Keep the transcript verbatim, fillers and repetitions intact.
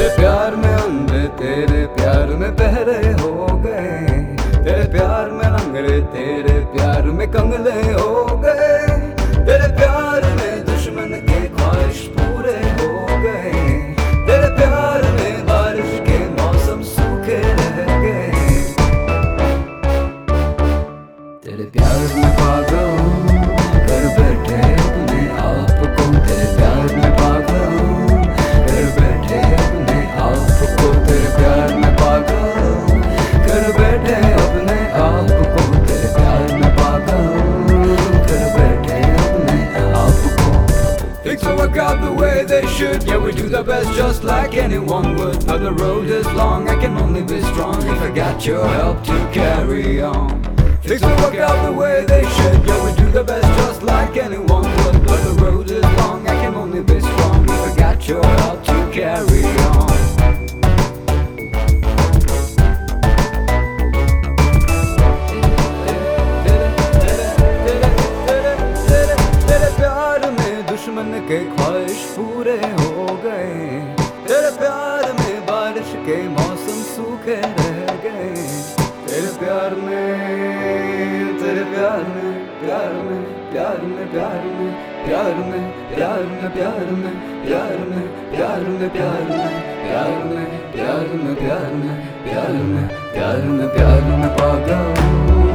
प्यार में अंधे तेरे प्यार में बहरे हो गए, तेरे प्यार में लंगड़े तेरे प्यार में कंगले हो गए, तेरे प्यार में दुश्मन के ख्वाहिश पूरे हो गए, तेरे प्यार में बारिश के मौसम सूखे रह गए। तेरे प्यार में पागल कर बैठे अपने आप को, तेरे प्यार में पागल कर बैठे अपने आप को, तेरे प्यार में पागल कर बैठे अपने आप को, तेरे प्यार में पागल कर बैठे अपने आप को। Things don't work out the way they should, yeah we do the best just like anyone would, but the road is long, I can only be strong if I got your help to carry on. Things don't work out the way they should, yeah we do the best just like anyone would, but the road is long, I can only be strong if I got your help to carry on. तेरे प्यार में दुश्मन के ख्वाहिश पूरे हो गए, तेरे प्यार में बारिश के मौसम सूखे रह गए, तेरे प्यार में तेरे प्यार में प्यार में प्यार में प्यार में प्यार में प्यार में प्यार में प्यार में प्यार में प्यार में प्यार में प्यार में प्यार में प्यार में प्यार में प्यार में पागल